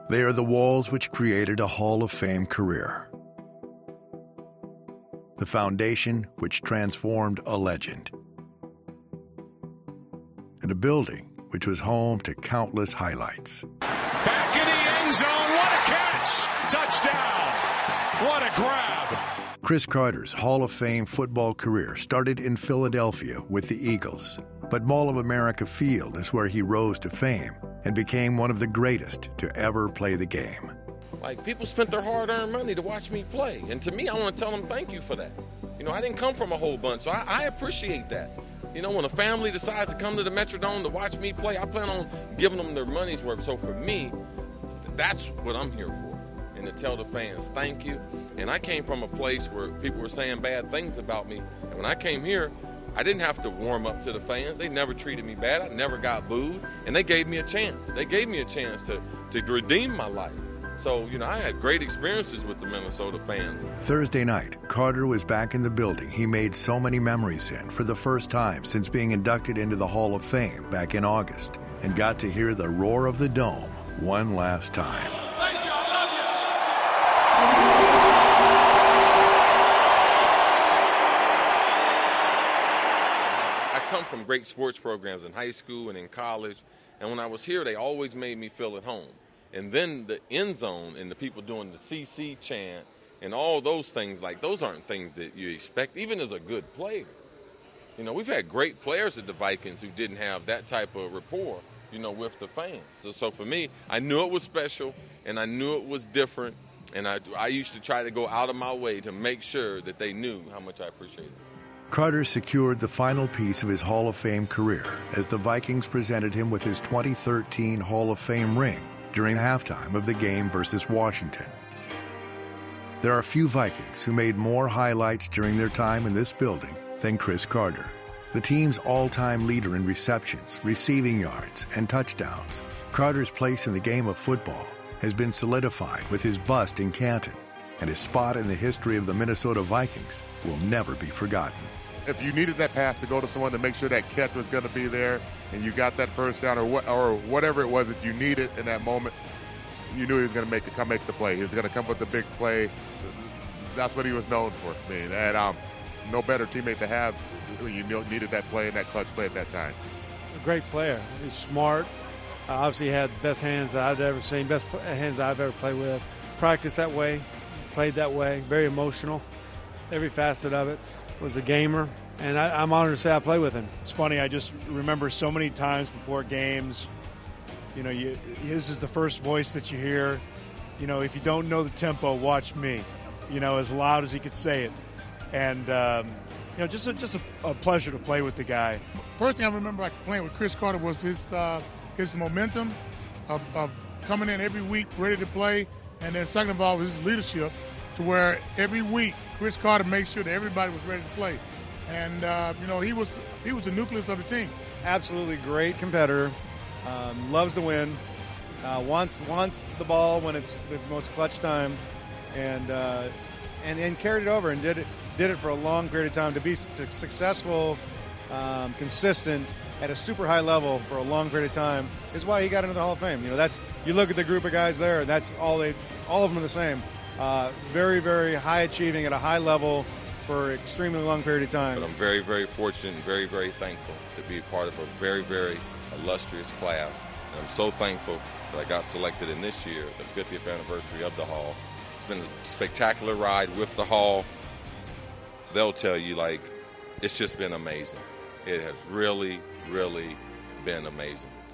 They are the walls which created a Hall of Fame career. The foundation which transformed a legend. And a building which was home to countless highlights. Back in the end zone, what a catch! Touchdown! What a grab! Cris Carter's Hall of Fame football career started in Philadelphia with the Eagles. But Mall of America Field is where he rose to fame and became one of the greatest to ever play the game. Like, people spent their hard-earned money to watch me play. And to me, I want to tell them thank you for that. You know, I didn't come from a whole bunch, so I appreciate that. You know, when a family decides to come to the Metrodome to watch me play, I plan on giving them their money's worth. So for me, that's what I'm here for. And to tell the fans thank you. And I came from a place where people were saying bad things about me. And when I came here, I didn't have to warm up to the fans. They never treated me bad. I never got booed. And they gave me a chance. They gave me a chance to redeem my life. So, you know, I had great experiences with the Minnesota fans. Thursday night, Carter was back in the building he made so many memories in for the first time since being inducted into the Hall of Fame back in August, and got to hear the roar of the Dome one last time. Thank you, I love you! I come from great sports programs in high school and in college, and when I was here, they always made me feel at home. And then the end zone and the people doing the CC chant and all those things, like, those aren't things that you expect, even as a good player. You know, we've had great players at the Vikings who didn't have that type of rapport, you know, with the fans. So for me, I knew it was special, and I knew it was different, and I used to try to go out of my way to make sure that they knew how much I appreciated it. Carter secured the final piece of his Hall of Fame career as the Vikings presented him with his 2013 Hall of Fame ring during halftime of the game versus Washington. There are few Vikings who made more highlights during their time in this building than Cris Carter, the team's all-time leader in receptions, receiving yards, and touchdowns. Carter's place in the game of football has been solidified with his bust in Canton, and his spot in the history of the Minnesota Vikings will never be forgotten. If you needed that pass to go to someone to make sure that catch was going to be there, and you got that first down or whatever it was that you needed in that moment, you knew he was going to come make the play. He was going to come with the big play. That's what he was known for. I mean, and no better teammate to have when you needed that play and that clutch play at that time. A great player. He's smart. Obviously had the best hands that I've ever seen, best hands I've ever played with. Practiced that way, played that way, very emotional. Every facet of it. Was a gamer, and I'm honored to say I play with him. It's funny, I just remember so many times before games, you know, his is the first voice that you hear. You know, if you don't know the tempo, watch me, you know, as loud as he could say it. And, you know, just a pleasure to play with the guy. First thing I remember playing with Cris Carter was his momentum of coming in every week ready to play, and then second of all, his leadership, to where every week Cris Carter made sure that everybody was ready to play. And, you know, he was the nucleus of the team. Absolutely great competitor, loves to win, wants the ball when it's the most clutch time, and carried it over and did it for a long period of time. To be successful, consistent, at a super high level for a long period of time is why he got into the Hall of Fame. You know, you look at the group of guys there, and that's all of them are the same. Very, very high achieving at a high level for an extremely long period of time. But I'm very, very fortunate and very, very thankful to be part of a very, very illustrious class. And I'm so thankful that I got selected in this year, the 50th anniversary of the Hall. It's been a spectacular ride with the Hall. They'll tell you, like, it's just been amazing. It has really, really been amazing.